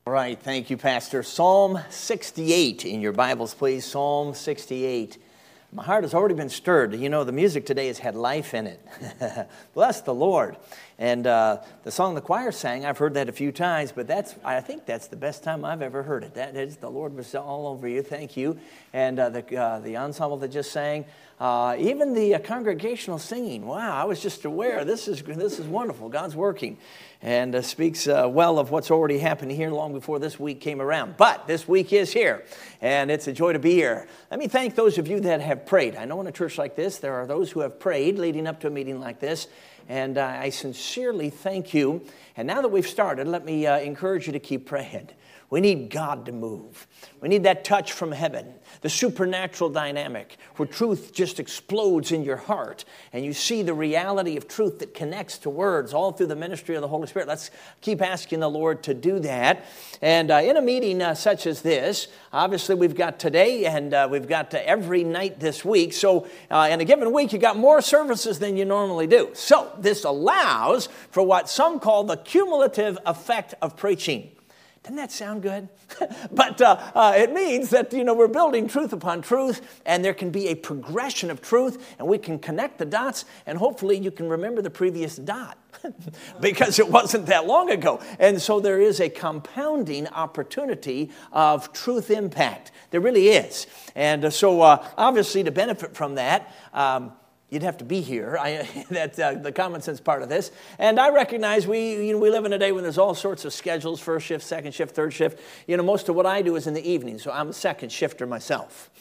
All right, thank you, Pastor. Psalm 68 in your Bibles, please. Psalm 68. My heart has already been stirred. You know, the music today has had life in it. Bless the Lord. And the song the choir sang, I've heard that a few times, but I think that's the best time I've ever heard it. That is, the Lord was all over you. Thank you. And the ensemble that just sang, even the congregational singing. Wow, I was just aware. This is wonderful. God's working. And speaks well of what's already happened here long before this week came around. But this week is here, and it's a joy to be here. Let me thank those of you that have prayed. I know in a church like this, there are those who have prayed leading up to a meeting like this, and I sincerely thank you. And now that we've started, let me encourage you to keep praying. We need God to move. We need that touch from heaven, the supernatural dynamic where truth just explodes in your heart and you see the reality of truth that connects to words all through the ministry of the Holy Spirit. Let's keep asking the Lord to do that. And in a meeting such as this, obviously we've got today and we've got every night this week. So in a given week, you got more services than you normally do. So this allows for what some call the cumulative effect of preaching. Doesn't that sound good? But it means that, we're building truth upon truth, and there can be a progression of truth, and we can connect the dots, and hopefully you can remember the previous dot because it wasn't that long ago. And so there is a compounding opportunity of truth impact. There really is. And so obviously to benefit from that, you'd have to be here. That's the common sense part of this. And I recognize we live in a day when there's all sorts of schedules, first shift, second shift, third shift. Most of what I do is in the evening, so I'm a second shifter myself.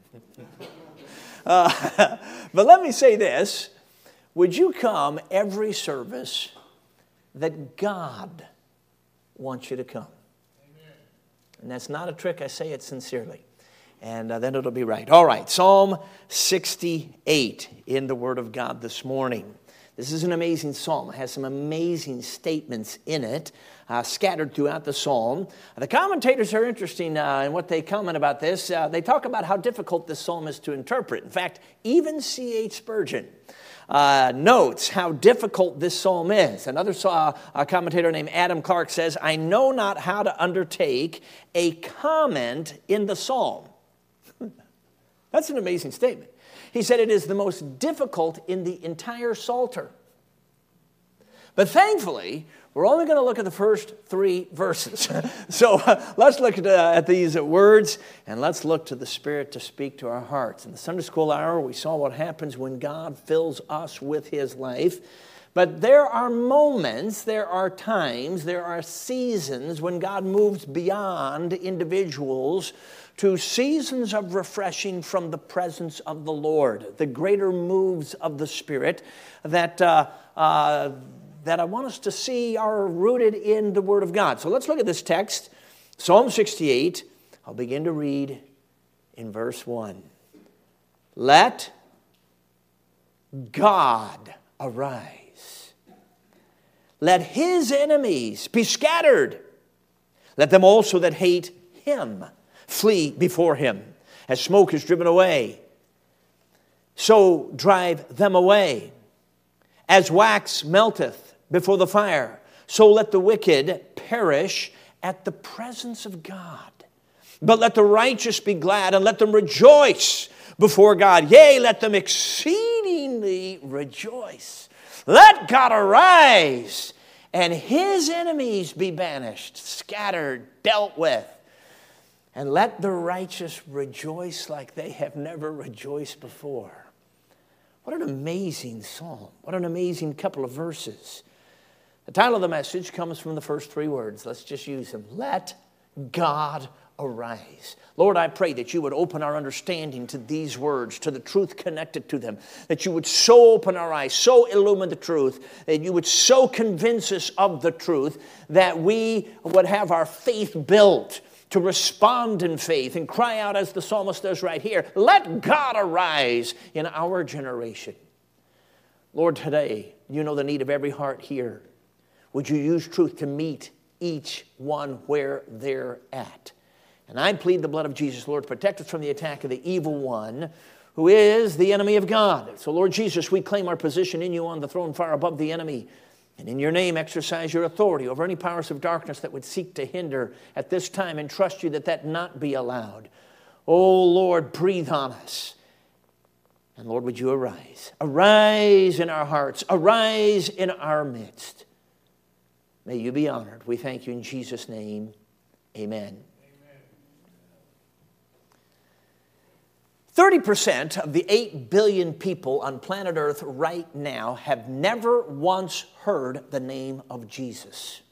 But let me say this. Would you come every service that God wants you to come? Amen. And that's not a trick. I say it sincerely. And then it'll be right. All right, Psalm 68 in the Word of God this morning. This is an amazing psalm. It has some amazing statements in it, scattered throughout the psalm. The commentators are interesting in what they comment about this. They talk about how difficult this psalm is to interpret. In fact, even C.H. Spurgeon notes how difficult this psalm is. Another commentator named Adam Clark says, I know not how to undertake a comment in the psalm. That's an amazing statement. He said it is the most difficult in the entire Psalter. But thankfully, we're only going to look at the first 3 verses. So let's look at these words, and let's look to the Spirit to speak to our hearts. In the Sunday school hour, we saw what happens when God fills us with His life. But there are moments, there are times, there are seasons when God moves beyond individuals to seasons of refreshing from the presence of the Lord, the greater moves of the Spirit that I want us to see are rooted in the Word of God. So let's look at this text, Psalm 68. I'll begin to read in verse 1. Let God arise. Let His enemies be scattered. Let them also that hate Him flee before Him. As smoke is driven away, so drive them away. As wax melteth before the fire, so let the wicked perish at the presence of God. But let the righteous be glad, and let them rejoice before God. Yea, let them exceedingly rejoice. Let God arise, and His enemies be banished, scattered, dealt with. And let the righteous rejoice like they have never rejoiced before. What an amazing psalm. What an amazing couple of verses. The title of the message comes from the first 3 words. Let's just use them. Let God arise. Lord, I pray that you would open our understanding to these words, to the truth connected to them, that you would so open our eyes, so illumine the truth, that you would so convince us of the truth, that we would have our faith built to respond in faith and cry out as the psalmist does right here, let God arise in our generation. Lord, today, you know the need of every heart here. Would you use truth to meet each one where they're at? And I plead the blood of Jesus, Lord, protect us from the attack of the evil one, who is the enemy of God. So, Lord Jesus, we claim our position in you on the throne far above the enemy. And in your name, exercise your authority over any powers of darkness that would seek to hinder at this time, and trust you that not be allowed. Oh, Lord, breathe on us. And Lord, would you arise? Arise in our hearts. Arise in our midst. May you be honored. We thank you in Jesus' name. Amen. 30% of the 8 billion people on planet Earth right now have never once heard the name of Jesus.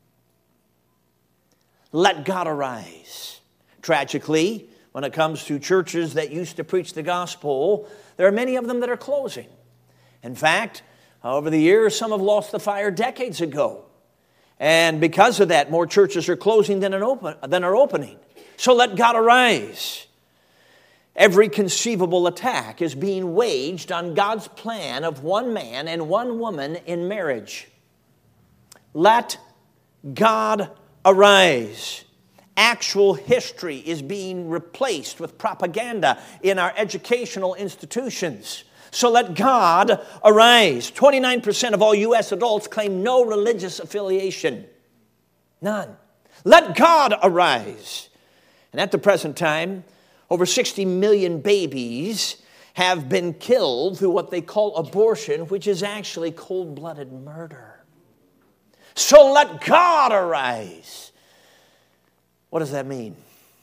Let God arise. Tragically, when it comes to churches that used to preach the gospel, there are many of them that are closing. In fact, over the years, some have lost the fire decades ago. And because of that, more churches are closing than are opening. So let God arise. Every conceivable attack is being waged on God's plan of one man and one woman in marriage. Let God arise. Actual history is being replaced with propaganda in our educational institutions. So let God arise. 29% of all U.S. adults claim no religious affiliation. None. Let God arise. And at the present time, over 60 million babies have been killed through what they call abortion, which is actually cold-blooded murder. So let God arise. What does that mean?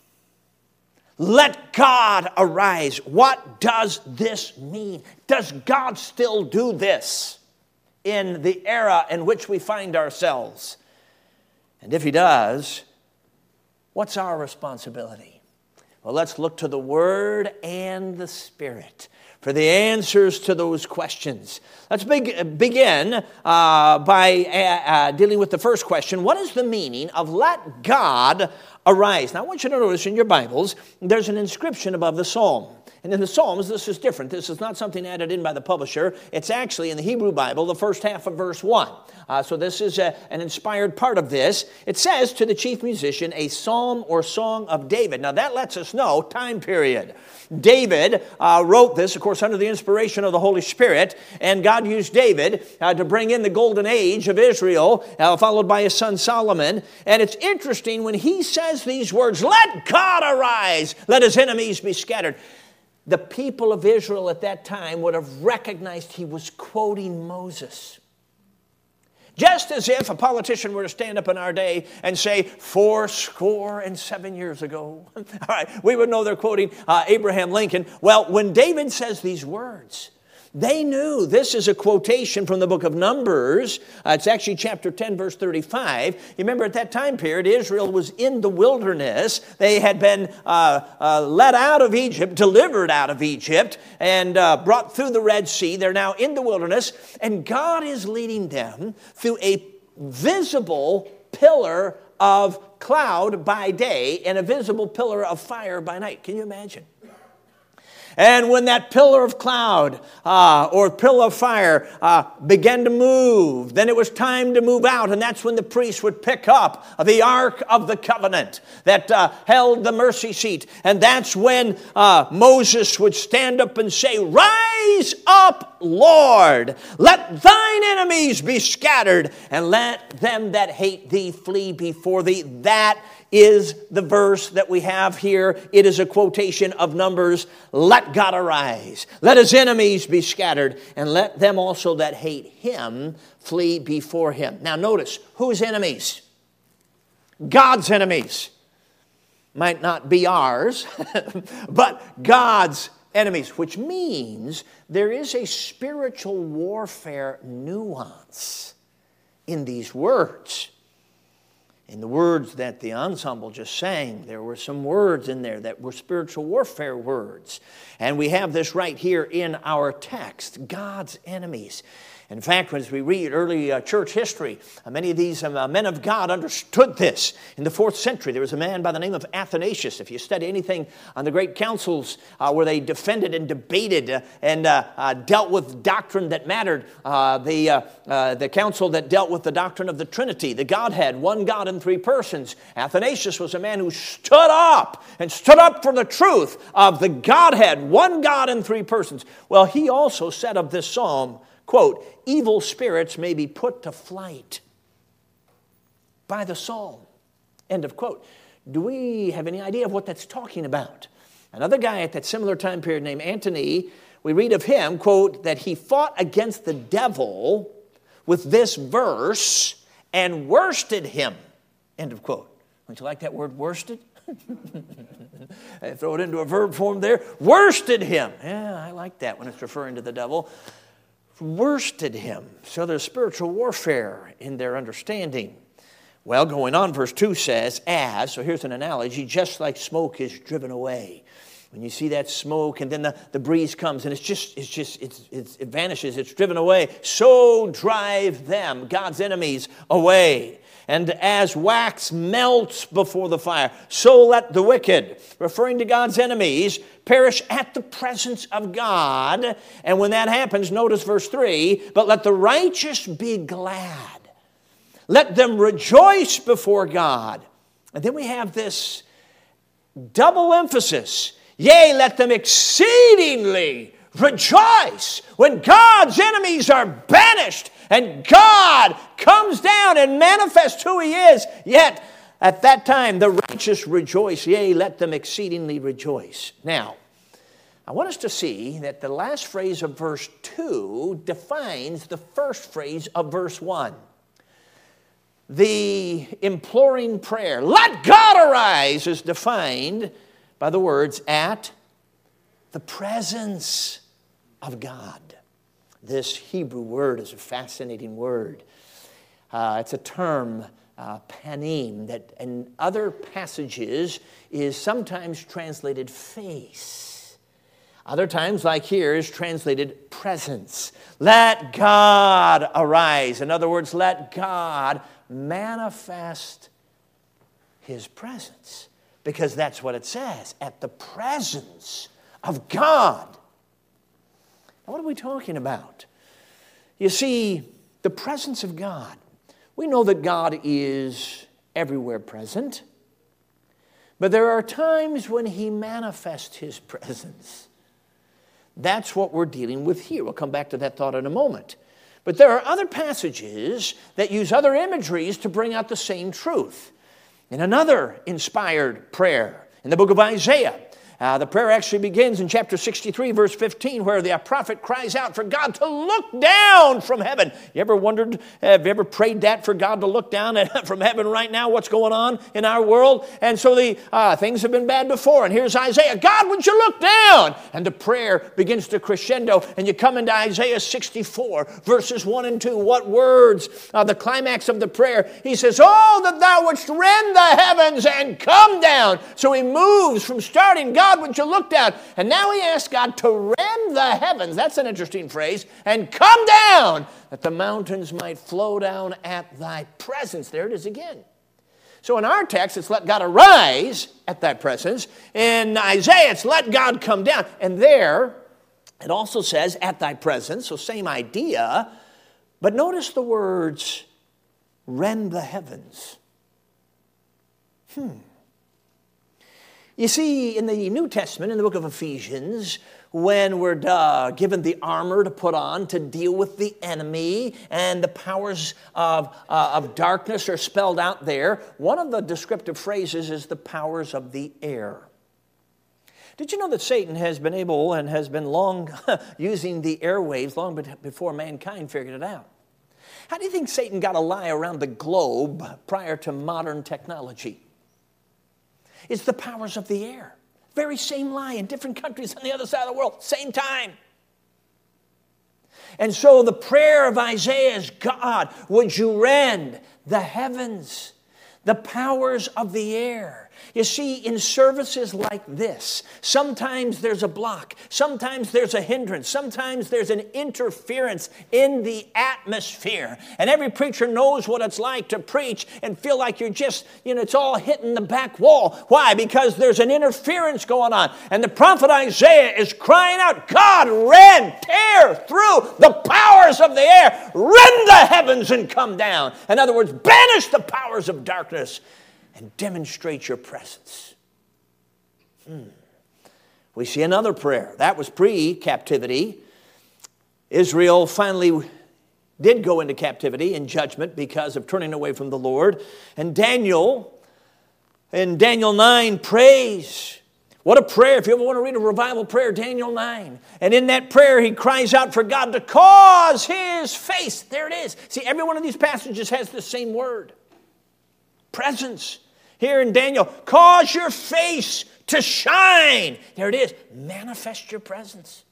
Let God arise. What does this mean? Does God still do this in the era in which we find ourselves? And if He does, what's our responsibility? Well, let's look to the Word and the Spirit for the answers to those questions. Let's begin by dealing with the first question. What is the meaning of let God arise? Now, I want you to notice in your Bibles, there's an inscription above the psalm. And in the Psalms, this is different. This is not something added in by the publisher. It's actually in the Hebrew Bible, the first half of verse 1. So this is an inspired part of this. It says to the chief musician, a psalm or song of David. Now that lets us know time period. David wrote this, of course, under the inspiration of the Holy Spirit. And God used David to bring in the golden age of Israel, followed by his son Solomon. And it's interesting when he says these words, let God arise, let his enemies be scattered. The people of Israel at that time would have recognized he was quoting Moses. Just as if a politician were to stand up in our day and say, 407 years ago. All right, we would know they're quoting Abraham Lincoln. Well, when David says these words, they knew this is a quotation from the book of Numbers. It's actually chapter 10, verse 35. You remember at that time period, Israel was in the wilderness. They had been led out of Egypt, delivered out of Egypt, and brought through the Red Sea. They're now in the wilderness, and God is leading them through a visible pillar of cloud by day and a visible pillar of fire by night. Can you imagine? And when that pillar of cloud or pillar of fire began to move, then it was time to move out. And that's when the priest would pick up the Ark of the Covenant that held the mercy seat. And that's when Moses would stand up and say, rise up, Lord. Let thine enemies be scattered, and let them that hate thee flee before thee. That is the verse that we have here. It is a quotation of Numbers. Let God arise. Let his enemies be scattered, and let them also that hate him flee before him. Now notice, whose enemies? God's enemies. Might not be ours, but God's enemies, which means there is a spiritual warfare nuance in these words. In the words that the ensemble just sang, there were some words in there that were spiritual warfare words. And we have this right here in our text, God's enemies. In fact, as we read early church history, many of these men of God understood this. In the 4th century, there was a man by the name of Athanasius. If you study anything on the great councils where they defended and debated and dealt with doctrine that mattered, the council that dealt with the doctrine of the Trinity, the Godhead, one God in three persons, Athanasius was a man who stood up for the truth of the Godhead, one God in three persons. Well, he also said of this psalm, quote, evil spirits may be put to flight by the psalm, end of quote. Do we have any idea of what that's talking about? Another guy at that similar time period named Antony, we read of him, quote, that he fought against the devil with this verse and worsted him, end of quote. Don't you like that word, worsted? I throw it into a verb form there. Worsted him. Yeah, I like that when it's referring to the devil. Worsted him. So there's spiritual warfare in their understanding. Well, going on, verse 2 says, as, so here's an analogy, just like smoke is driven away. When you see that smoke and then the breeze comes and it vanishes, it's driven away. So drive them, God's enemies, away. And as wax melts before the fire, so let the wicked, referring to God's enemies, perish at the presence of God. And when that happens, notice verse 3, but let the righteous be glad. Let them rejoice before God. And then we have this double emphasis. Yea, let them exceedingly rejoice when God's enemies are banished and God comes down and manifests who He is. Yet, at that time, the righteous rejoice. Yea, let them exceedingly rejoice. Now, I want us to see that the last phrase of verse 2 defines the first phrase of verse 1. The imploring prayer, let God arise, is defined by the words, at the presence of God. This Hebrew word is a fascinating word. It's a term, panim, that in other passages is sometimes translated face. Other times, like here, is translated presence. Let God arise. In other words, let God manifest His presence. Because that's what it says, at the presence of God. Now, what are we talking about? You see, the presence of God. We know that God is everywhere present. But there are times when He manifests His presence. That's what we're dealing with here. We'll come back to that thought in a moment. But there are other passages that use other imageries to bring out the same truth. In another inspired prayer in the book of Isaiah, the prayer actually begins in chapter 63, verse 15, where the prophet cries out for God to look down from heaven. You ever wondered, have you ever prayed that for God to look down from heaven right now, what's going on in our world? And so the things have been bad before. And here's Isaiah, God, would you look down? And the prayer begins to crescendo. And you come into Isaiah 64, verses 1 and 2. What words? The climax of the prayer. He says, oh, that thou wouldst rend the heavens and come down. So he moves from starting, God, would you look down? And now he asks God to rend the heavens. That's an interesting phrase. And come down, that the mountains might flow down at thy presence. There it is again. So in our text, it's let God arise at thy presence. In Isaiah, it's let God come down. And there, it also says at thy presence. So same idea. But notice the words, rend the heavens. You see, in the New Testament, in the book of Ephesians, when we're given the armor to put on to deal with the enemy and the powers of darkness are spelled out there, one of the descriptive phrases is the powers of the air. Did you know that Satan has been able and has been long using the airwaves long before mankind figured it out? How do you think Satan got a lie around the globe prior to modern technology? It's the powers of the air. Very same lie in different countries on the other side of the world, same time. And so the prayer of Isaiah is, God, would you rend the heavens, the powers of the air? You see, in services like this, sometimes there's a block, sometimes there's a hindrance, sometimes there's an interference in the atmosphere. And every preacher knows what it's like to preach and feel like you're just, it's all hitting the back wall. Why? Because there's an interference going on. And the prophet Isaiah is crying out, God, rend, tear through the powers of the air, rend the heavens and come down. In other words, banish the powers of darkness and demonstrate your presence. We see another prayer. That was pre-captivity. Israel finally did go into captivity in judgment because of turning away from the Lord. And Daniel, in Daniel 9, prays. What a prayer. If you ever want to read a revival prayer, Daniel 9. And in that prayer, he cries out for God to cause his face. There it is. See, every one of these passages has the same word. Presence. Here in Daniel, cause your face to shine. There it is. Manifest your presence.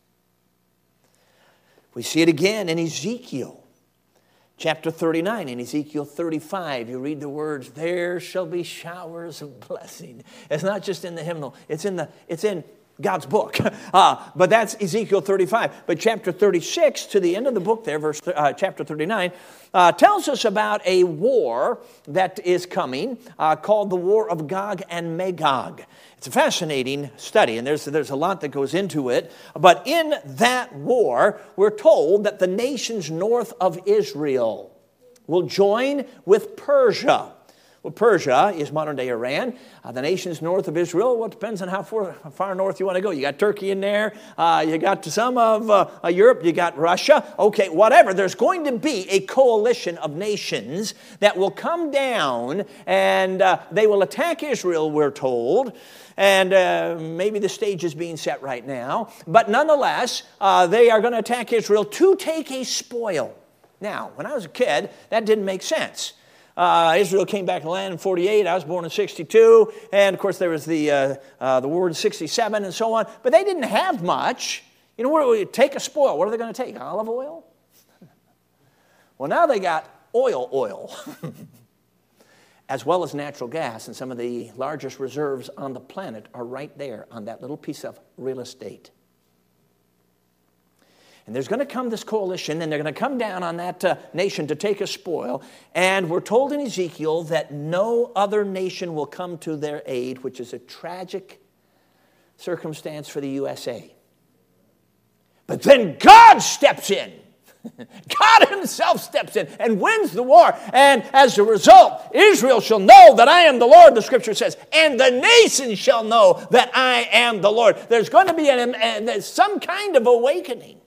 We see it again in Ezekiel. Chapter 39, in Ezekiel 35, you read the words, there shall be showers of blessing. It's not just in the hymnal, it's in God's book. But that's Ezekiel 35. But chapter 36, to the end of the book there, chapter 39, tells us about a war that is coming called the War of Gog and Magog. It's a fascinating study, and there's a lot that goes into it. But in that war, we're told that the nations north of Israel will join with Persia. Well, Persia is modern-day Iran. The nations north of Israel, well, it depends on how far north you want to go. You got Turkey in there. You got some of Europe. You got Russia. Okay, whatever. There's going to be a coalition of nations that will come down, and they will attack Israel, we're told. And maybe the stage is being set right now. But nonetheless, they are going to attack Israel to take a spoil. Now, when I was a kid, that didn't make sense. Israel came back to the land in 48. I was born in 62. And, of course, there was the war in 67 and so on. But they didn't have much. You know, what do we take a spoil? What are they going to take? Olive oil? Well, now they got oil. As well as natural gas. And some of the largest reserves on the planet are right there on that little piece of real estate. And there's going to come this coalition, and they're going to come down on that nation to take a spoil. And we're told in Ezekiel that no other nation will come to their aid, which is a tragic circumstance for the USA. But then God steps in. God himself steps in and wins the war. And as a result, Israel shall know that I am the Lord, the scripture says, and the nations shall know that I am the Lord. There's going to be some kind of awakening.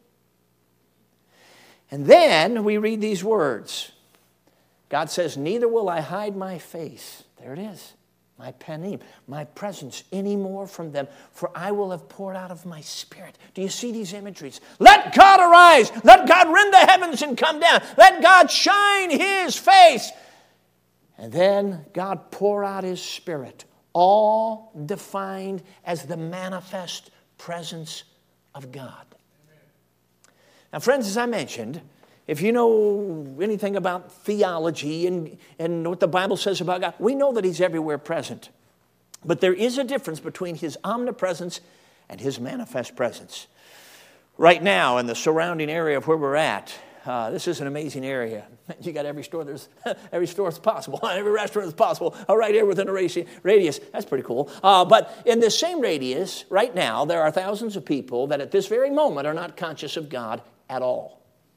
And then we read these words. God says, neither will I hide my face. There it is. My panim, my presence anymore from them, for I will have poured out of my spirit. Do you see these imageries? Let God arise. Let God rend the heavens and come down. Let God shine his face. And then God pour out his spirit, all defined as the manifest presence of God. Now, friends, as I mentioned, if you know anything about theology and what the Bible says about God, we know that he's everywhere present. But there is a difference between his omnipresence and his manifest presence. Right now, in the surrounding area of where we're at, this is an amazing area. You got every store is possible, every restaurant is possible, right here within a radius. That's pretty cool. But in this same radius, right now, there are thousands of people that at this very moment are not conscious of God at all.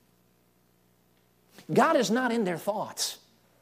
God is not in their thoughts.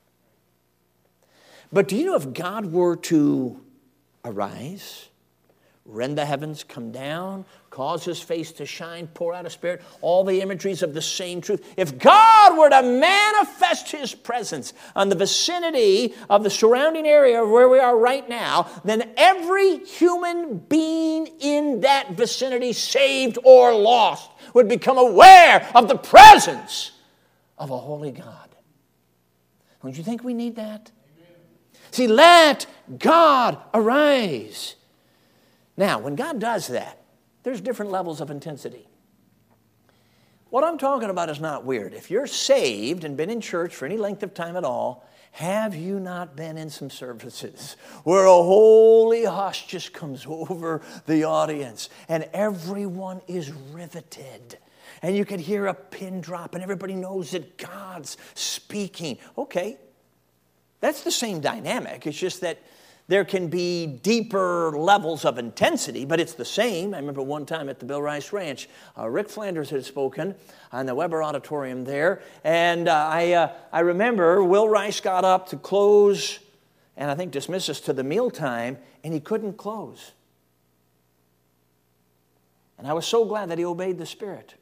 But do you know if God were to arise, rend the heavens, come down, cause his face to shine, pour out a spirit, all the imageries of the same truth. If God were to manifest his presence on the vicinity of the surrounding area of where we are right now, then every human being in that vicinity, saved or lost, would become aware of the presence of a holy God. Don't you think we need that? Amen. See, let God arise. Now, when God does that, there's different levels of intensity. What I'm talking about is not weird. If you're saved and been in church for any length of time at all, have you not been in some services where a holy hush just comes over the audience and everyone is riveted? And you can hear a pin drop, and everybody knows that God's speaking. Okay, that's the same dynamic. It's just that there can be deeper levels of intensity, but it's the same. I remember one time at the Bill Rice Ranch, Rick Flanders had spoken on the Weber Auditorium there, and I remember Will Rice got up to close, and I think dismiss us to the mealtime, and he couldn't close. And I was so glad that he obeyed the Spirit.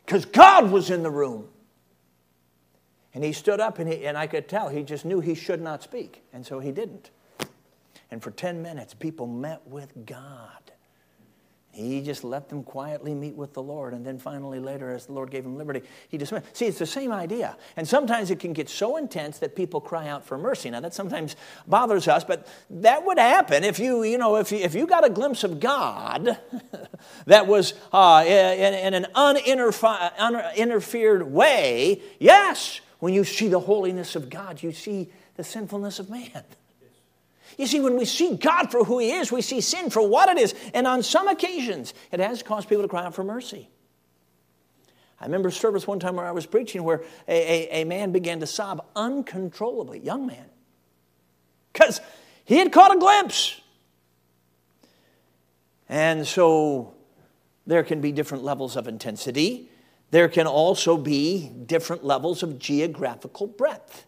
because God was in the room. And he stood up, and I could tell he just knew he should not speak, and so he didn't. And for 10 minutes, people met with God. He just let them quietly meet with the Lord. And then finally later, as the Lord gave him liberty, he dismissed. See, it's the same idea. And sometimes it can get so intense that people cry out for mercy. Now, that sometimes bothers us, but that would happen if you got a glimpse of God that was in an uninterfered way. Yes, when you see the holiness of God, you see the sinfulness of man. You see, when we see God for who He is, we see sin for what it is. And on some occasions, it has caused people to cry out for mercy. I remember a service one time where I was preaching where a man began to sob uncontrollably, young man, because he had caught a glimpse. And so there can be different levels of intensity. There can also be different levels of geographical breadth.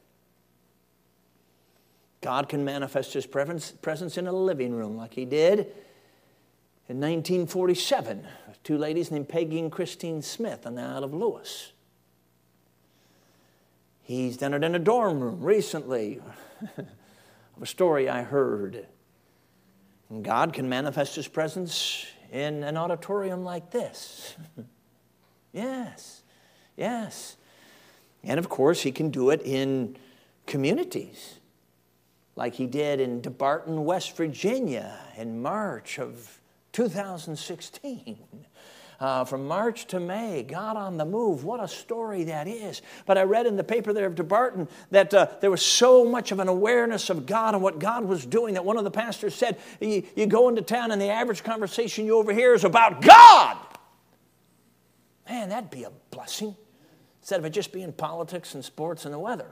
God can manifest His presence in a living room like He did in 1947 with two ladies named Peggy and Christine Smith on the Isle of Lewis. He's done it in a dorm room recently of a story I heard. And God can manifest His presence in an auditorium like this. Yes, yes. And of course, He can do it in communities, like He did in DeBarton, West Virginia in March of 2016. From March to May, God on the move. What a story that is. But I read in the paper there of DeBarton that there was so much of an awareness of God and what God was doing that one of the pastors said, you go into town and the average conversation you overhear is about God. Man, that'd be a blessing. Instead of it just being politics and sports and the weather.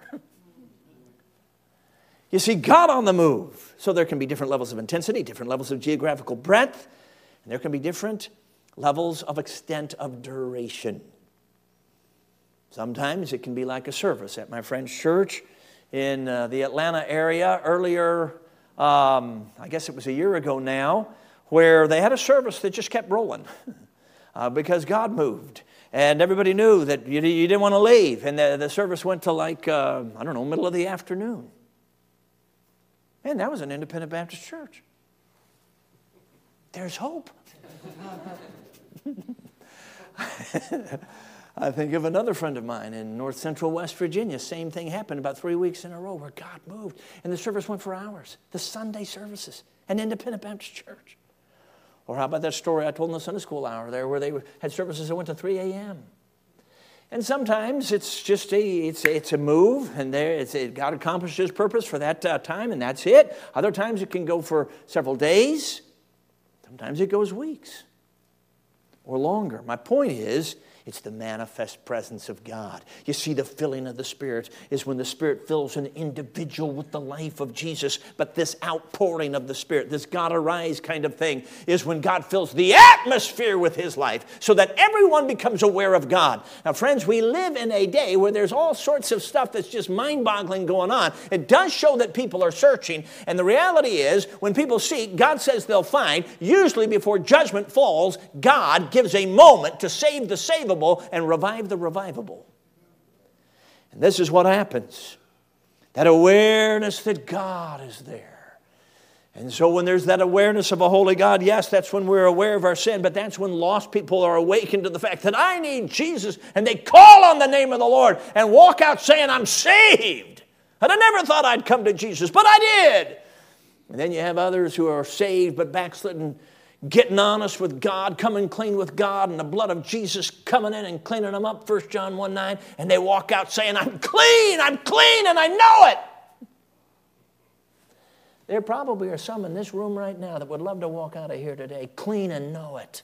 You see, God on the move. So there can be different levels of intensity, different levels of geographical breadth, and there can be different levels of extent of duration. Sometimes it can be like a service at my friend's church in the Atlanta area earlier, I guess it was a year ago now, where they had a service that just kept rolling because God moved. And everybody knew that you didn't want to leave. And the service went to middle of the afternoon. Man, that was an independent Baptist church. There's hope. I think of another friend of mine in north central West Virginia. Same thing happened about 3 weeks in a row where God moved. And the service went for hours. The Sunday services, an independent Baptist church. Or how about that story I told in the Sunday school hour there where they had services that went to 3 a.m. And sometimes it's just a move, and God accomplished His purpose for that time, and that's it. Other times it can go for several days. Sometimes it goes weeks or longer. My point is, it's the manifest presence of God. You see, the filling of the Spirit is when the Spirit fills an individual with the life of Jesus. But this outpouring of the Spirit, this God arise kind of thing, is when God fills the atmosphere with His life so that everyone becomes aware of God. Now, friends, we live in a day where there's all sorts of stuff that's just mind-boggling going on. It does show that people are searching. And the reality is, when people seek, God says they'll find. Usually before judgment falls, God gives a moment to save the savable and revive the revivable. And this is what happens. That awareness that God is there. And so when there's that awareness of a holy God, yes, that's when we're aware of our sin, but that's when lost people are awakened to the fact that I need Jesus, and they call on the name of the Lord and walk out saying, I'm saved. And I never thought I'd come to Jesus, but I did. And then you have others who are saved but backslidden, getting honest with God, coming clean with God, and the blood of Jesus coming in and cleaning them up, 1 John 1:9, and they walk out saying, I'm clean, and I know it. There probably are some in this room right now that would love to walk out of here today clean and know it.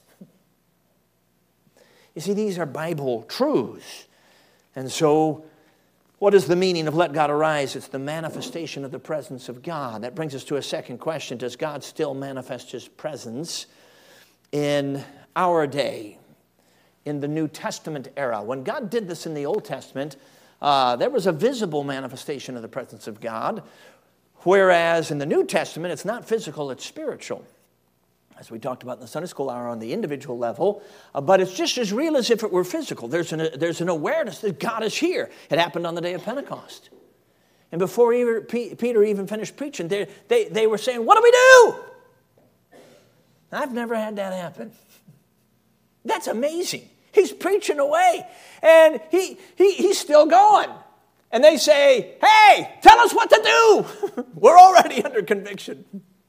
You see, these are Bible truths. And so, what is the meaning of let God arise? It's the manifestation of the presence of God. That brings us to a second question. Does God still manifest His presence in our day, in the New Testament era? When God did this in the Old Testament, there was a visible manifestation of the presence of God, whereas in the New Testament, it's not physical, it's spiritual. as we talked about in the Sunday school hour, on the individual level, but it's just as real as if it were physical. There's an awareness that God is here. It happened on the day of Pentecost. And before Peter even finished preaching, they were saying, what do we do? I've never had that happen. That's amazing. He's preaching away, and he's still going. And they say, hey, tell us what to do. We're already under conviction.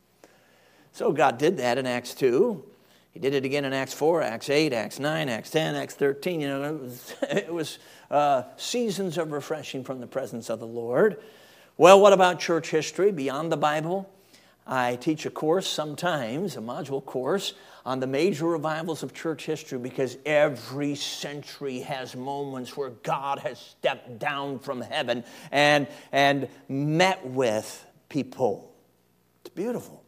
So God did that in Acts 2. He did it again in Acts 4, Acts 8, Acts 9, Acts 10, Acts 13. It was seasons of refreshing from the presence of the Lord. Well, what about church history beyond the Bible? I teach a course sometimes, a module course, on the major revivals of church history, because every century has moments where God has stepped down from heaven and met with people. It's beautiful.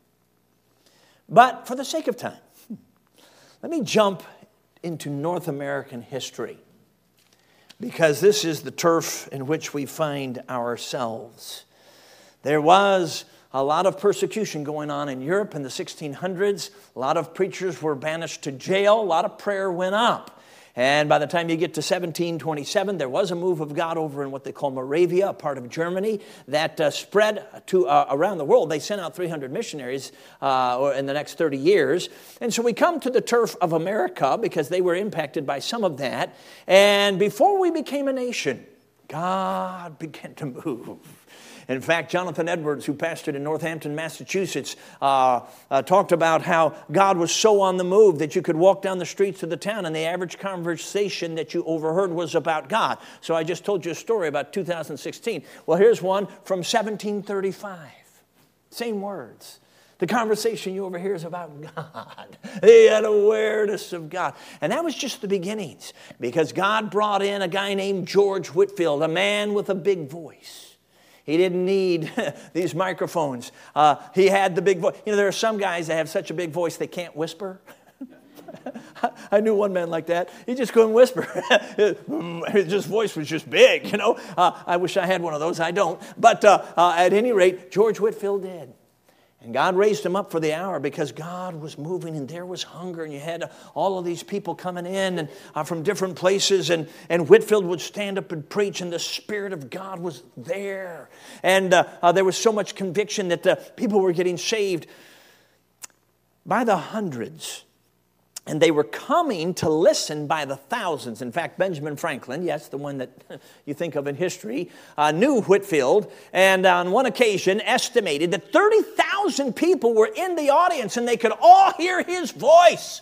But for the sake of time, let me jump into North American history, because this is the turf in which we find ourselves. There was a lot of persecution going on in Europe in the 1600s. A lot of preachers were banished to jail. A lot of prayer went up. And by the time you get to 1727, there was a move of God over in what they call Moravia, a part of Germany, that spread to around the world. They sent out 300 missionaries in the next 30 years. And so we come to the turf of America, because they were impacted by some of that. And before we became a nation, God began to move. In fact, Jonathan Edwards, who pastored in Northampton, Massachusetts, talked about how God was so on the move that you could walk down the streets of the town and the average conversation that you overheard was about God. So I just told you a story about 2016. Well, here's one from 1735. Same words. The conversation you overhear is about God. He had awareness of God. And that was just the beginnings, because God brought in a guy named George Whitefield, a man with a big voice. He didn't need these microphones. He had the big voice. You know, there are some guys that have such a big voice they can't whisper. I knew one man like that. He just couldn't whisper. His voice was just big, you know. I wish I had one of those. I don't. But at any rate, George Whitefield did. And God raised him up for the hour, because God was moving and there was hunger, and you had all of these people coming in and from different places, and Whitefield would stand up and preach, and the Spirit of God was there. And there was so much conviction that people were getting saved by the hundreds. And they were coming to listen by the thousands. In fact, Benjamin Franklin, yes, the one that you think of in history, knew Whitefield, and on one occasion estimated that 30,000 people were in the audience, and they could all hear his voice.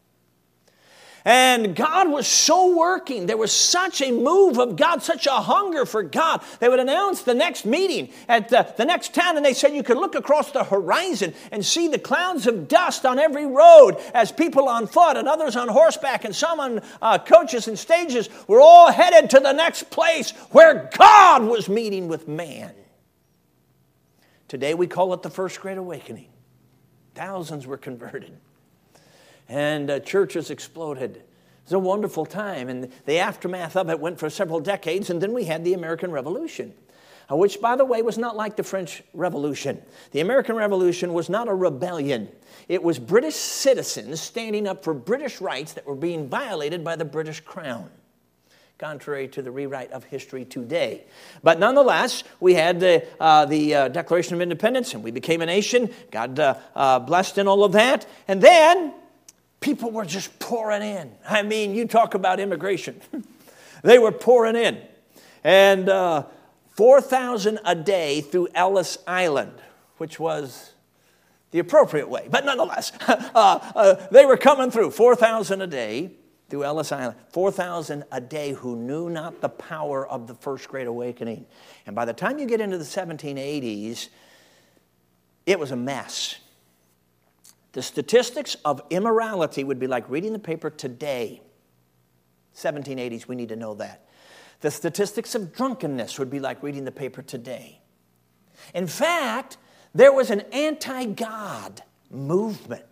And God was so working. There was such a move of God, such a hunger for God. They would announce the next meeting at the next town, and they said you could look across the horizon and see the clouds of dust on every road as people on foot and others on horseback and some on coaches and stages were all headed to the next place where God was meeting with man. Today we call it the First Great Awakening. Thousands were converted. And churches exploded. It was a wonderful time. And the aftermath of it went for several decades. And then we had the American Revolution, which, by the way, was not like the French Revolution. The American Revolution was not a rebellion. It was British citizens standing up for British rights that were being violated by the British Crown, contrary to the rewrite of history today. But nonetheless, we had the Declaration of Independence, and we became a nation. God blessed in all of that. And then people were just pouring in. I mean, you talk about immigration. They were pouring in. And 4,000 a day through Ellis Island, which was the appropriate way. But nonetheless, they were coming through. 4,000 a day through Ellis Island. 4,000 a day who knew not the power of the First Great Awakening. And by the time you get into the 1780s, it was a mess. The statistics of immorality would be like reading the paper today. 1780s, we need to know that. The statistics of drunkenness would be like reading the paper today. In fact, there was an anti-God movement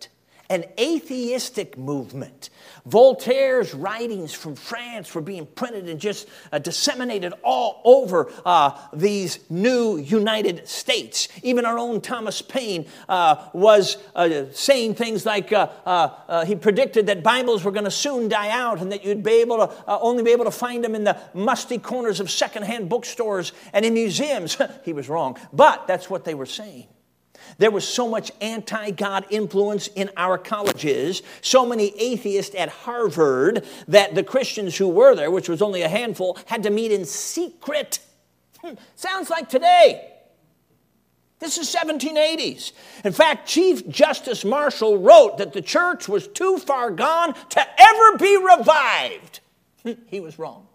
an atheistic movement. Voltaire's writings from France were being printed and just disseminated all over these new United States. Even our own Thomas Paine was saying things like he predicted that Bibles were going to soon die out and that you'd be able to only be able to find them in the musty corners of secondhand bookstores and in museums. He was wrong, but that's what they were saying. There was so much anti-God influence in our colleges, so many atheists at Harvard, that the Christians who were there, which was only a handful, had to meet in secret. Sounds like today. This is 1780s. In fact, Chief Justice Marshall wrote that the church was too far gone to ever be revived. He was wrong.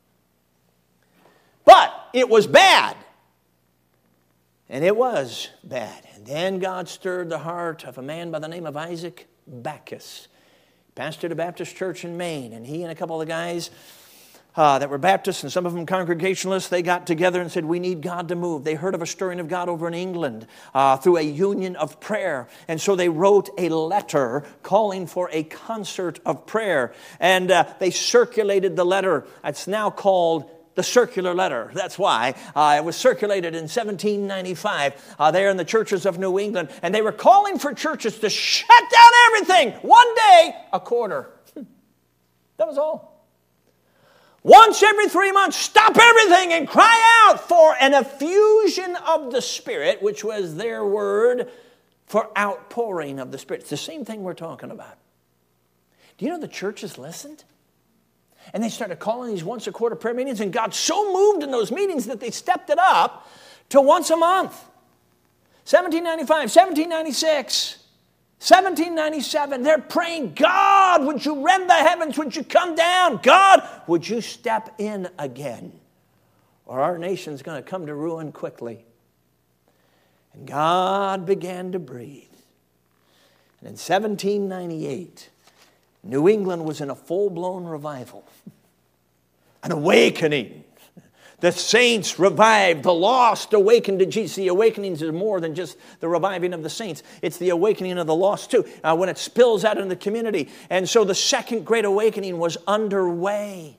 But it was bad. And it was bad. And then God stirred the heart of a man by the name of Isaac Backus. He pastored a Baptist church in Maine, and he and a couple of the guys that were Baptists and some of them Congregationalists, they got together and said, we need God to move. They heard of a stirring of God over in England through a union of prayer. And so they wrote a letter calling for a concert of prayer. And they circulated the letter. It's now called the circular letter. That's why. It was circulated in 1795 there in the churches of New England. And they were calling for churches to shut down everything. One day, a quarter. That was all. Once every 3 months, stop everything and cry out for an effusion of the Spirit, which was their word for outpouring of the Spirit. It's the same thing we're talking about. Do you know the churches listened? And they started calling these once a quarter prayer meetings, and God so moved in those meetings that they stepped it up to once a month. 1795, 1796, 1797, they're praying, God, would you rend the heavens? Would you come down? God, would you step in again? Or our nation's going to come to ruin quickly. And God began to breathe. And in 1798, New England was in a full-blown revival, an awakening. The saints revived, the lost awakened to Jesus. The awakenings is more than just the reviving of the saints. It's the awakening of the lost too, when it spills out in the community. And so the second great awakening was underway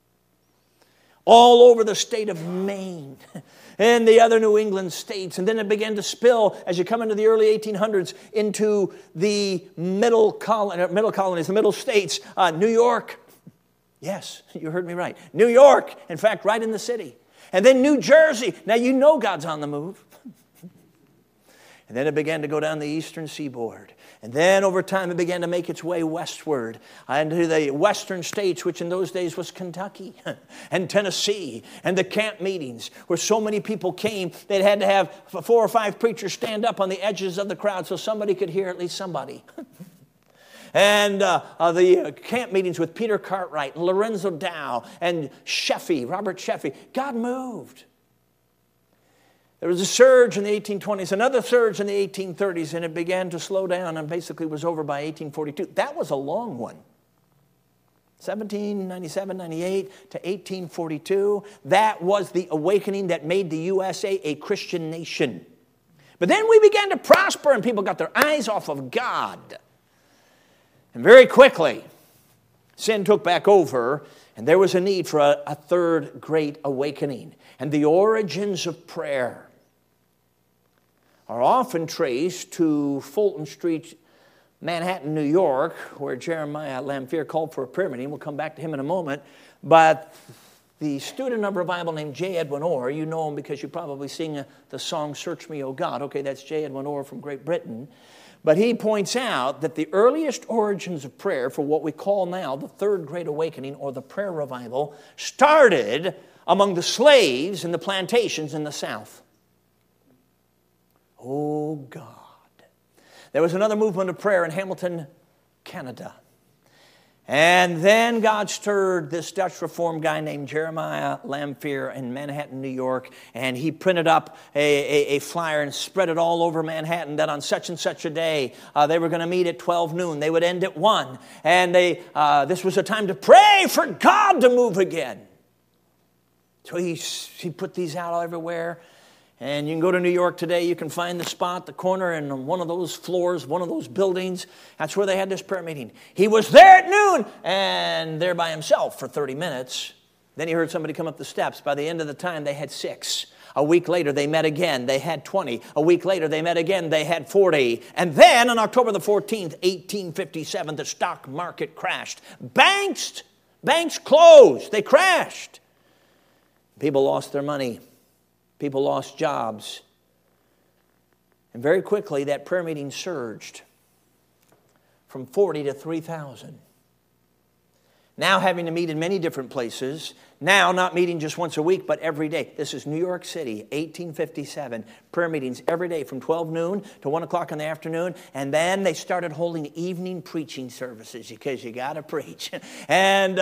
all over the state of Maine and the other New England states. And then it began to spill as you come into the early 1800s into the middle colonies, the middle states, New York. Yes, you heard me right. New York, in fact, right in the city. And then New Jersey. Now you know God's on the move. And then it began to go down the eastern seaboard. And then over time it began to make its way westward into the western states, which in those days was Kentucky and Tennessee, and the camp meetings where so many people came they'd had to have 4 or 5 preachers stand up on the edges of the crowd so somebody could hear at least somebody. And the camp meetings with Peter Cartwright and Lorenzo Dow and Robert Sheffey, God moved. There was a surge in the 1820s, another surge in the 1830s, and it began to slow down and basically was over by 1842. That was a long one. 1797, 98 to 1842. That was the awakening that made the USA a Christian nation. But then we began to prosper and people got their eyes off of God. And very quickly, sin took back over and there was a need for a third great awakening. And the origins of prayer are often traced to Fulton Street, Manhattan, New York, where Jeremiah Lamphere called for a prayer meeting. We'll come back to him in a moment. But the student of revival named J. Edwin Orr, you know him because you probably sing the song, Search Me, O God. Okay, that's J. Edwin Orr from Great Britain. But he points out that the earliest origins of prayer for what we call now the Third Great Awakening or the prayer revival started among the slaves in the plantations in the South. Oh, God. There was another movement of prayer in Hamilton, Canada. And then God stirred this Dutch Reformed guy named Jeremiah Lamphere in Manhattan, New York, and he printed up a flyer and spread it all over Manhattan that on such and such a day they were going to meet at 12 noon. They would end at 1. And this was a time to pray for God to move again. So he put these out everywhere. And you can go to New York today, you can find the spot, the corner in one of those floors, one of those buildings. That's where they had this prayer meeting. He was there at noon and there by himself for 30 minutes. Then he heard somebody come up the steps. By the end of the time, they had 6. A week later, they met again. They had 20. A week later, they met again. They had 40. And then on October the 14th, 1857, the stock market crashed. Banks closed. They crashed. People lost their money. People lost jobs. And very quickly, that prayer meeting surged from 40 to 3,000. Now having to meet in many different places. Now not meeting just once a week, but every day. This is New York City, 1857. Prayer meetings every day from 12 noon to 1 o'clock in the afternoon. And then they started holding evening preaching services because you got to preach. And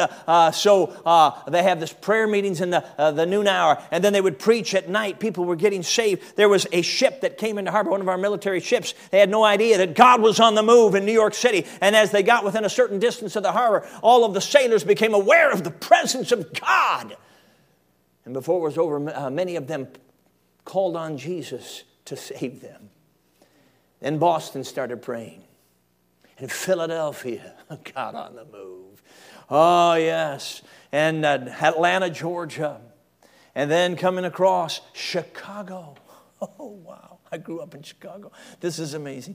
so they have this prayer meetings in the noon hour. And then they would preach at night. People were getting saved. There was a ship that came into harbor, one of our military ships. They had no idea that God was on the move in New York City. And as they got within a certain distance of the harbor, all of the sailors became aware of the presence of God. And before it was over, many of them called on Jesus to save them. Then Boston started praying. And Philadelphia got on the move. Oh, yes. And Atlanta, Georgia. And then coming across Chicago. Oh, wow. I grew up in Chicago. This is amazing.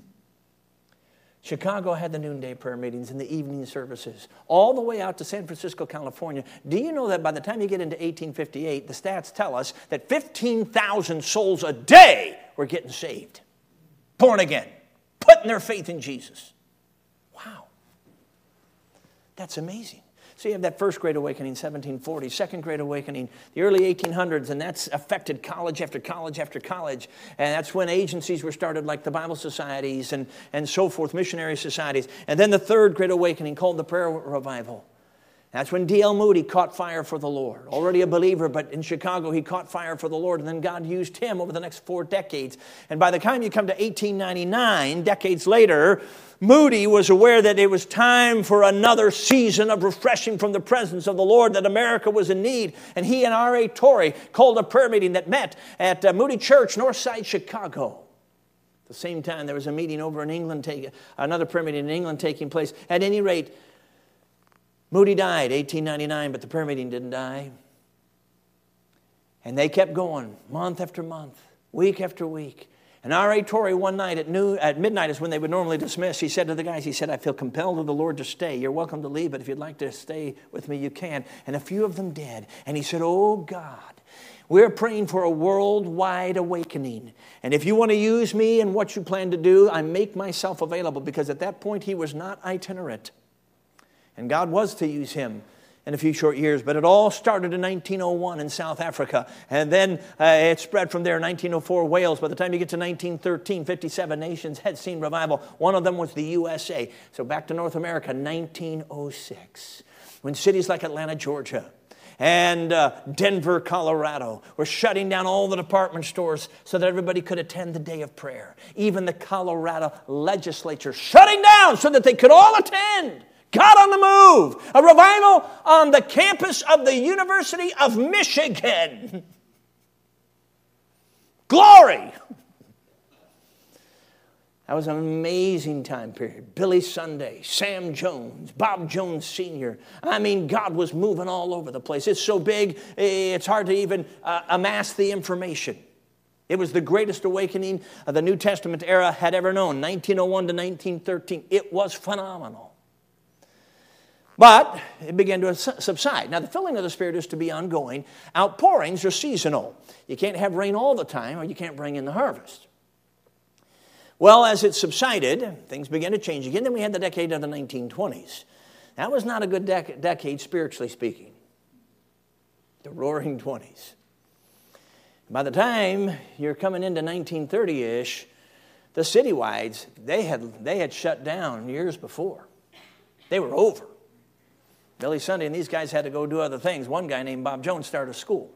Chicago had the noonday prayer meetings and the evening services, all the way out to San Francisco, California. Do you know that by the time you get into 1858, the stats tell us that 15,000 souls a day were getting saved, born again, putting their faith in Jesus? Wow. That's amazing. So you have that first Great Awakening, 1740, second Great Awakening, the early 1800s, and that's affected college after college after college. And that's when agencies were started like the Bible societies and so forth, missionary societies. And then the third Great Awakening called the Prayer Revival. That's when D.L. Moody caught fire for the Lord. Already a believer, but in Chicago he caught fire for the Lord, and then God used him over the next 4 decades. And by the time you come to 1899, decades later, Moody was aware that it was time for another season of refreshing from the presence of the Lord, that America was in need. And he and R.A. Torrey called a prayer meeting that met at Moody Church, Northside, Chicago. At the same time, there was a meeting over in England, another prayer meeting in England taking place. At any rate, Moody died 1899, but the prayer meeting didn't die. And they kept going month after month, week after week. And R.A. Torrey one night at midnight is when they would normally dismiss. He said to the guys, he said, I feel compelled of the Lord to stay. You're welcome to leave, but if you'd like to stay with me, you can. And a few of them did. And he said, oh God, we're praying for a worldwide awakening. And if you want to use me in what you plan to do, I make myself available. Because at that point, he was not itinerant. And God was to use him in a few short years. But it all started in 1901 in South Africa. And then it spread from there, 1904, Wales. By the time you get to 1913, 57 nations had seen revival. One of them was the USA. So back to North America, 1906. When cities like Atlanta, Georgia, and Denver, Colorado were shutting down all the department stores so that everybody could attend the day of prayer. Even the Colorado legislature shutting down so that they could all attend. God on the move. A revival on the campus of the University of Michigan. Glory. That was an amazing time period. Billy Sunday, Sam Jones, Bob Jones Sr. I mean, God was moving all over the place. It's so big, it's hard to even amass the information. It was the greatest awakening the New Testament era had ever known, 1901 to 1913. It was phenomenal. But it began to subside. Now, the filling of the Spirit is to be ongoing. Outpourings are seasonal. You can't have rain all the time, or you can't bring in the harvest. Well, as it subsided, things began to change again. Then we had the decade of the 1920s. That was not a good decade, spiritually speaking. The roaring 20s. By the time you're coming into 1930-ish, the citywides, they had shut down years before. They were over. Billy Sunday and these guys had to go do other things. One guy named Bob Jones started a school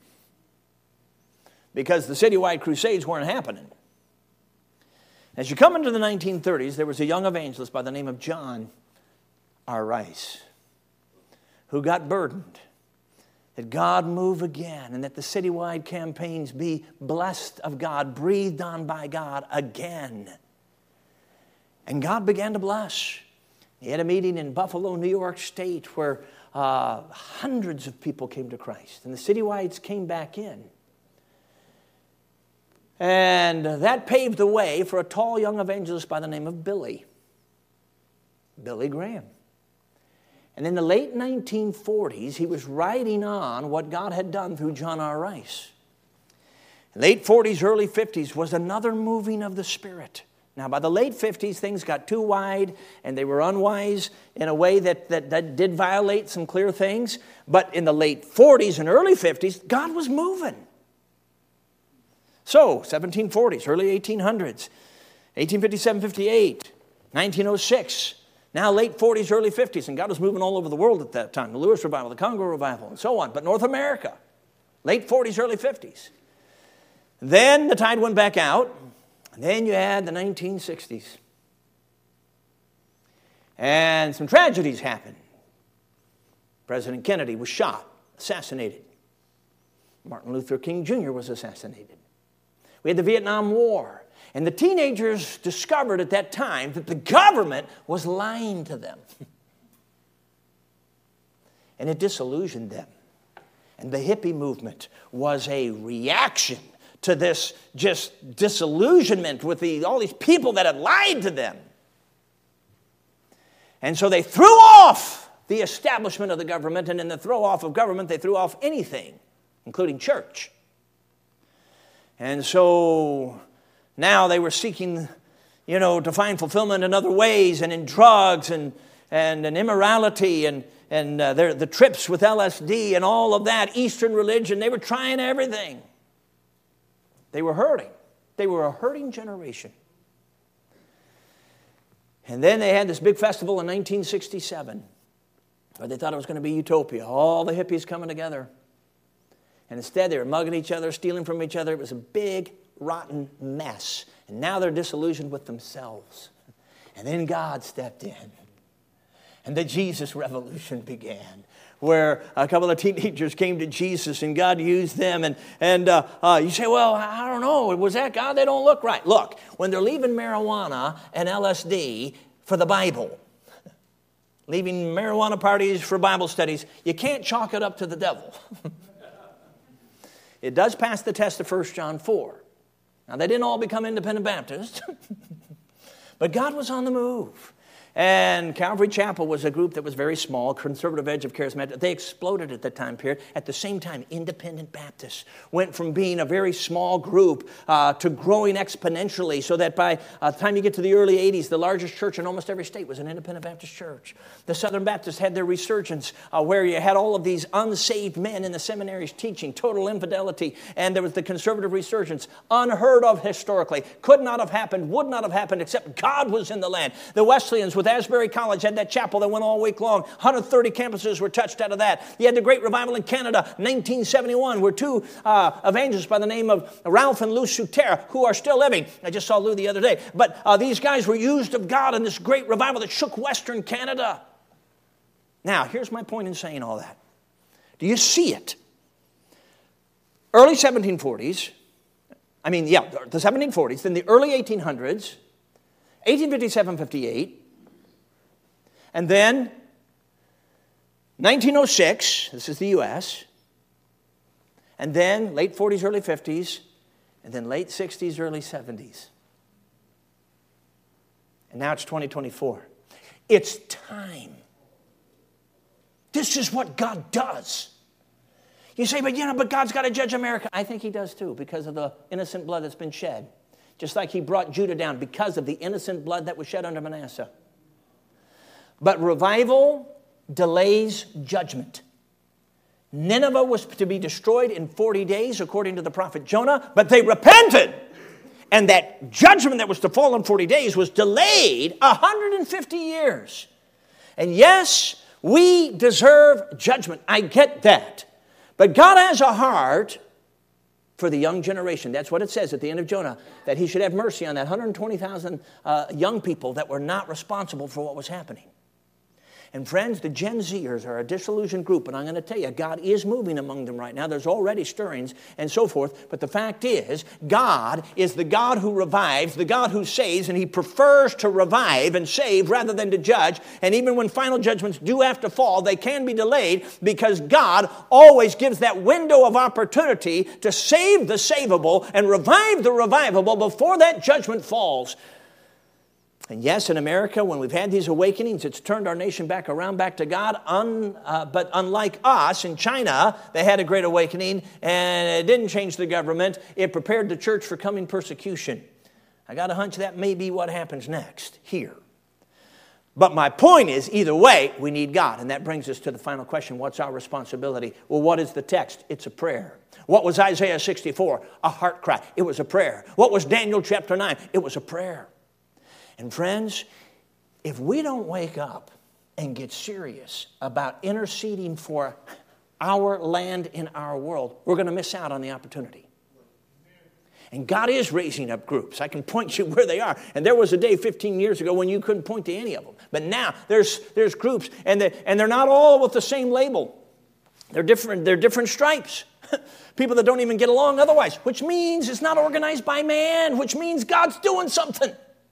because the citywide crusades weren't happening. As you come into the 1930s, there was a young evangelist by the name of John R. Rice who got burdened that God move again and that the citywide campaigns be blessed of God, breathed on by God again. And God began to bless. He had a meeting in Buffalo, New York State, where hundreds of people came to Christ. And the citywides came back in. And that paved the way for a tall young evangelist by the name of Billy Graham. And in the late 1940s, he was riding on what God had done through John R. Rice. Late 40s, early 50s was another moving of the Spirit. Now, by the late 50s, things got too wide, and they were unwise in a way that did violate some clear things. But in the late 40s and early 50s, God was moving. So, 1740s, early 1800s, 1857, 58, 1906, now late 40s, early 50s, and God was moving all over the world at that time. The Lewis Revival, the Congo Revival, and so on. But North America, late 40s, early 50s. Then the tide went back out, and then you had the 1960s. And some tragedies happened. President Kennedy was shot, assassinated. Martin Luther King Jr. was assassinated. We had the Vietnam War. And the teenagers discovered at that time that the government was lying to them. And it disillusioned them. And the hippie movement was a reaction to this just disillusionment with all these people that had lied to them. And so they threw off the establishment of the government, and in the throw off of government, they threw off anything, including church. And so now they were seeking, to find fulfillment in other ways, and in drugs and in immorality and the trips with LSD and all of that, Eastern religion. They were trying everything. They were hurting. They were a hurting generation. And then they had this big festival in 1967 where they thought it was going to be utopia. All the hippies coming together. And instead they were mugging each other, stealing from each other. It was a big, rotten mess. And now they're disillusioned with themselves. And then God stepped in. And the Jesus revolution began, where a couple of teenagers came to Jesus and God used them. And you say, well, I don't know. Was that God? They don't look right. Look, when they're leaving marijuana and LSD for the Bible, leaving marijuana parties for Bible studies, you can't chalk it up to the devil. It does pass the test of 1 John 4. Now, they didn't all become independent Baptists, but God was on the move. And Calvary Chapel was a group that was very small, conservative edge of charismatic. They exploded at that time period. At the same time, independent Baptists went from being a very small group to growing exponentially, so that by the time you get to the early 80s, the largest church in almost every state was an independent Baptist church. The Southern Baptists had their resurgence where you had all of these unsaved men in the seminaries teaching total infidelity, and there was the conservative resurgence, unheard of historically, could not have happened, would not have happened, except God was in the land. The Wesleyans with Asbury College had that chapel that went all week long. 130 campuses were touched out of that. You had the Great Revival in Canada, 1971, where two evangelists by the name of Ralph and Lou Souter, who are still living. I just saw Lou the other day. But these guys were used of God in this great revival that shook Western Canada. Now, here's my point in saying all that. Do you see it? Early 1740s, the 1740s, then the early 1800s, 1857, 58, and then 1906, this is the U.S., and then late 40s, early 50s, and then late 60s, early 70s. And now it's 2024. It's time. This is what God does. You say, but God's got to judge America. I think he does too, because of the innocent blood that's been shed. Just like he brought Judah down because of the innocent blood that was shed under Manasseh. But revival delays judgment. Nineveh was to be destroyed in 40 days, according to the prophet Jonah, but they repented. And that judgment that was to fall in 40 days was delayed 150 years. And yes, we deserve judgment. I get that. But God has a heart for the young generation. That's what it says at the end of Jonah, that he should have mercy on that 120,000 young people that were not responsible for what was happening. And friends, the Gen Zers are a disillusioned group, and I'm going to tell you, God is moving among them right now. There's already stirrings and so forth. But the fact is, God is the God who revives, the God who saves, and He prefers to revive and save rather than to judge. And even when final judgments do have to fall, they can be delayed because God always gives that window of opportunity to save the savable and revive the revivable before that judgment falls. And yes, in America, when we've had these awakenings, it's turned our nation back around, back to God. But unlike us, in China, they had a great awakening, and it didn't change the government. It prepared the church for coming persecution. I got a hunch that may be what happens next here. But my point is, either way, we need God. And that brings us to the final question. What's our responsibility? Well, what is the text? It's a prayer. What was Isaiah 64? A heart cry. It was a prayer. What was Daniel chapter 9? It was a prayer. And friends, if we don't wake up and get serious about interceding for our land in our world, we're going to miss out on the opportunity. And God is raising up groups. I can point you where they are. And there was a day 15 years ago when you couldn't point to any of them. But now there's groups, and they're not all with the same label. They're different stripes. People that don't even get along otherwise, which means it's not organized by man, which means God's doing something.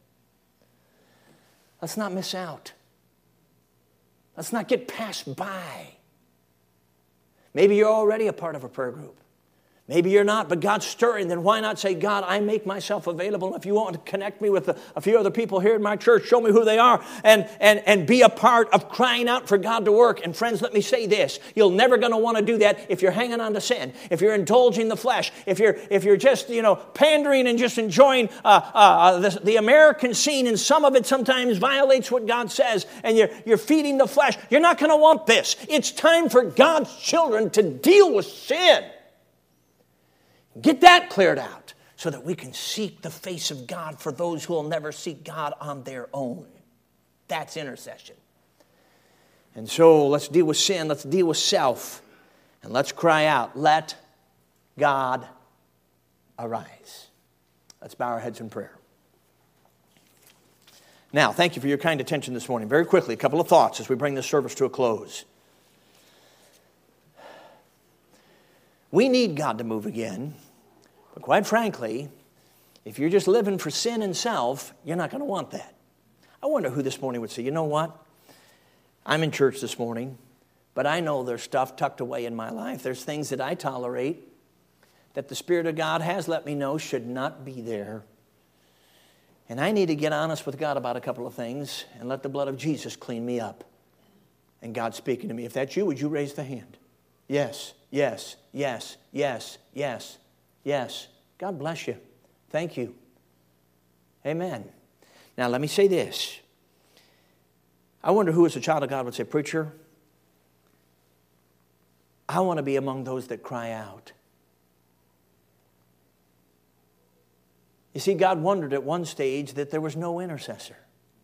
Let's not miss out. Let's not get passed by. Maybe you're already a part of a prayer group. Maybe you're not, but God's stirring. Then why not say, God, I make myself available. If you want to connect me with a few other people here in my church, show me who they are, and be a part of crying out for God to work. And friends, let me say this. You're never going to want to do that if you're hanging on to sin, if you're indulging the flesh, if you're just, pandering and just enjoying the American scene, and some of it sometimes violates what God says, and you're feeding the flesh. You're not going to want this. It's time for God's children to deal with sin. Get that cleared out so that we can seek the face of God for those who will never seek God on their own. That's intercession. And so let's deal with sin. Let's deal with self. And let's cry out, let God arise. Let's bow our heads in prayer. Now, thank you for your kind attention this morning. Very quickly, a couple of thoughts as we bring this service to a close. We need God to move again. But quite frankly, if you're just living for sin and self, you're not going to want that. I wonder who this morning would say, you know what? I'm in church this morning, but I know there's stuff tucked away in my life. There's things that I tolerate that the Spirit of God has let me know should not be there. And I need to get honest with God about a couple of things and let the blood of Jesus clean me up. And God's speaking to me. If that's you, would you raise the hand? Yes, yes, yes, yes, yes, yes. God bless you. Thank you. Amen. Now, let me say this. I wonder who as a child of God would say, preacher, I want to be among those that cry out. You see, God wondered at one stage that there was no intercessor.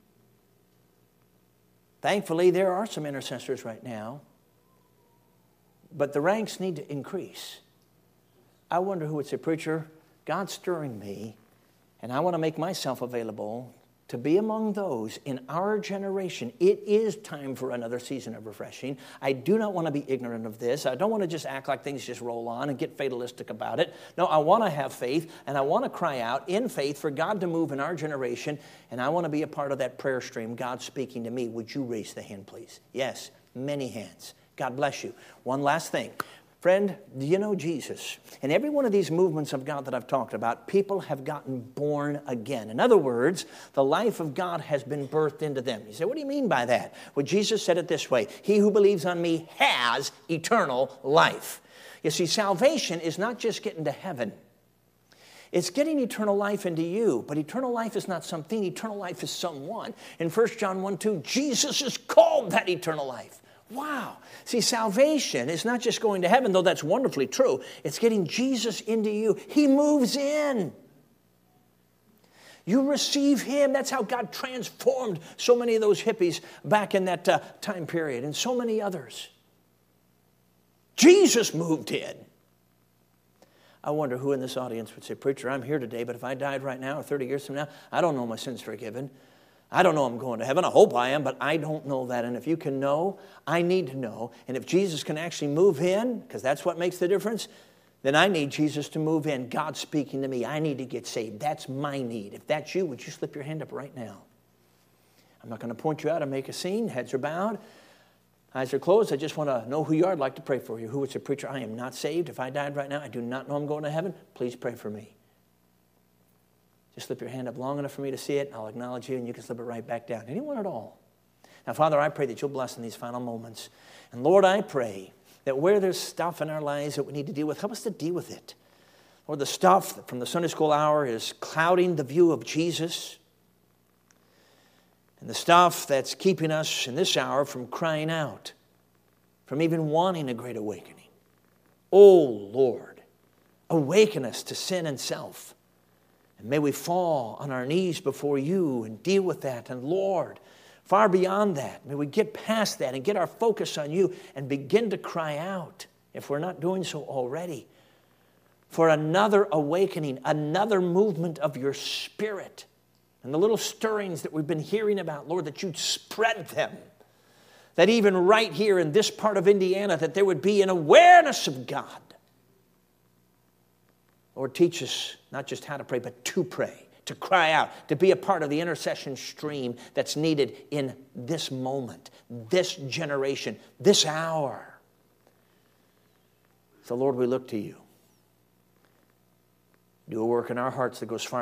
Thankfully, there are some intercessors right now. But the ranks need to increase. I wonder who would say, preacher, God's stirring me, and I want to make myself available to be among those in our generation. It is time for another season of refreshing. I do not want to be ignorant of this. I don't want to just act like things just roll on and get fatalistic about it. No, I want to have faith, and I want to cry out in faith for God to move in our generation, and I want to be a part of that prayer stream. God speaking to me. Would you raise the hand, please? Yes, many hands. God bless you. One last thing. Friend, do you know Jesus? In every one of these movements of God that I've talked about, people have gotten born again. In other words, the life of God has been birthed into them. You say, what do you mean by that? Well, Jesus said it this way. He who believes on me has eternal life. You see, salvation is not just getting to heaven. It's getting eternal life into you. But eternal life is not something. Eternal life is someone. In 1 John 1:2, Jesus is called that eternal life. Wow. See, salvation is not just going to heaven, though that's wonderfully true. It's getting Jesus into you. He moves in. You receive Him. That's how God transformed so many of those hippies back in that time period, and so many others. Jesus moved in. I wonder who in this audience would say, preacher, I'm here today, but if I died right now or 30 years from now, I don't know my sins forgiven. I don't know I'm going to heaven. I hope I am, but I don't know that. And if you can know, I need to know. And if Jesus can actually move in, because that's what makes the difference, then I need Jesus to move in. God's speaking to me. I need to get saved. That's my need. If that's you, would you slip your hand up right now? I'm not going to point you out and make a scene. Heads are bowed. Eyes are closed. I just want to know who you are. I'd like to pray for you. Who is a preacher? I am not saved. If I died right now, I do not know I'm going to heaven. Please pray for me. Just slip your hand up long enough for me to see it. I'll acknowledge you, and you can slip it right back down. Anyone at all? Now, Father, I pray that you'll bless in these final moments. And Lord, I pray that where there's stuff in our lives that we need to deal with, help us to deal with it. Or the stuff from the Sunday school hour is clouding the view of Jesus. And the stuff that's keeping us in this hour from crying out, from even wanting a great awakening. Oh, Lord, awaken us to sin and self. And may we fall on our knees before you and deal with that. And Lord, far beyond that, may we get past that and get our focus on you and begin to cry out, if we're not doing so already, for another awakening, another movement of your Spirit. And the little stirrings that we've been hearing about, Lord, that you'd spread them. That even right here in this part of Indiana, that there would be an awareness of God. Lord, teach us not just how to pray, but to pray, to cry out, to be a part of the intercession stream that's needed in this moment, this generation, this hour. So, Lord, we look to you. Do a work in our hearts that goes far